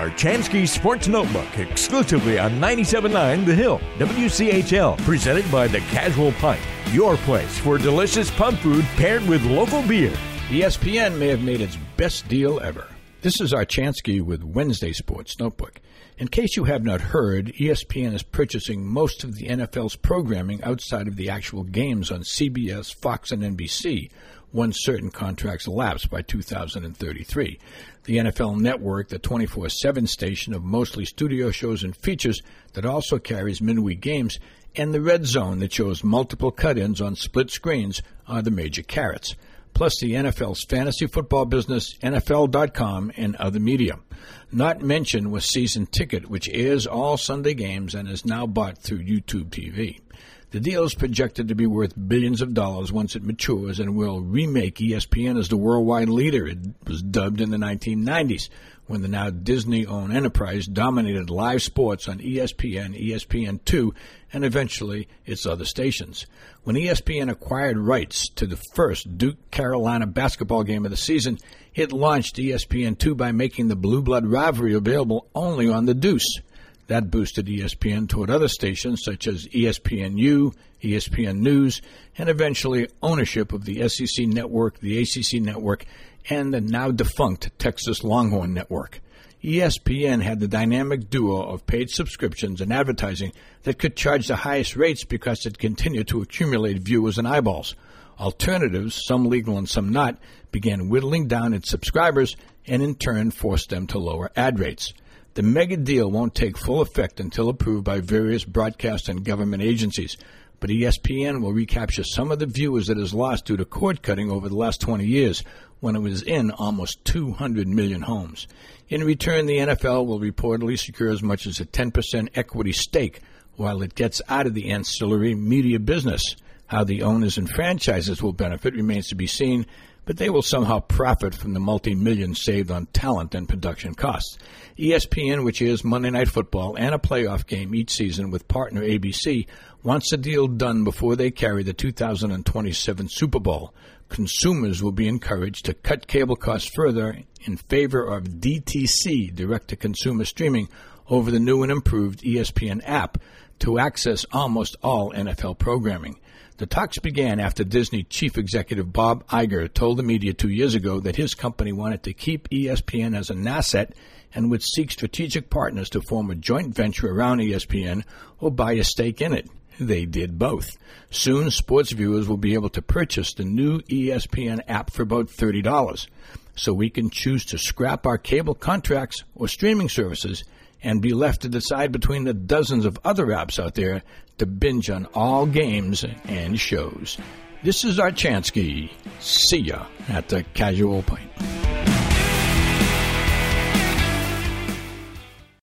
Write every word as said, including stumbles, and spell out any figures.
Chansky Sports Notebook exclusively on ninety-seven point nine The Hill, W C H L, presented by The Casual Pint, your place for delicious pub food paired with local beer. E S P N may have made its best deal ever. This is Archansky with Wednesday Sports Notebook. In case you have not heard, E S P N is purchasing most of the N F L's programming outside of the actual games on C B S, Fox, and N B C, once certain contracts elapse by two thousand thirty-three. The N F L Network, the twenty-four seven station of mostly studio shows and features that also carries midweek games, and the Red Zone that shows multiple cut-ins on split screens are the major carrots, plus the N F L's fantasy football business, N F L dot com, and other media. Not mentioned was Season Ticket, which airs all Sunday games and is now bought through YouTube T V. The deal is projected to be worth billions of dollars once it matures and will remake E S P N as the worldwide leader it was dubbed in the nineteen nineties, when the now Disney-owned enterprise dominated live sports on E S P N, E S P N two, and eventually its other stations. When E S P N acquired rights to the first Duke-Carolina basketball game of the season, it launched E S P N two by making the Blue Blood rivalry available only on the Deuce. That boosted E S P N toward other stations such as E S P N U, E S P N News, and eventually ownership of the S E C Network, the A C C Network, and the now-defunct Texas Longhorn Network. E S P N had the dynamic duo of paid subscriptions and advertising that could charge the highest rates because it continued to accumulate viewers and eyeballs. Alternatives, some legal and some not, began whittling down its subscribers and in turn forced them to lower ad rates. The mega deal won't take full effect until approved by various broadcast and government agencies, but E S P N will recapture some of the viewers it has lost due to cord cutting over the last twenty years, when it was in almost two hundred million homes. In return, the N F L will reportedly secure as much as a ten percent equity stake while it gets out of the ancillary media business. How the owners and franchises will benefit remains to be seen, but they will somehow profit from the multi-millions saved on talent and production costs. E S P N, which airs Monday Night Football and a playoff game each season with partner A B C, wants the deal done before they carry the two thousand twenty-seven Super Bowl. Consumers will be encouraged to cut cable costs further in favor of D T C, direct-to-consumer streaming, over the new and improved E S P N app to access almost all N F L programming. The talks began after Disney chief executive Bob Iger told the media two years ago that his company wanted to keep E S P N as an asset and would seek strategic partners to form a joint venture around E S P N or buy a stake in it. They did both. Soon, sports viewers will be able to purchase the new E S P N app for about thirty dollars, so we can choose to scrap our cable contracts or streaming services and be left to decide between the dozens of other apps out there to binge on all games and shows. This is Archansky. See ya at the Casual Pint.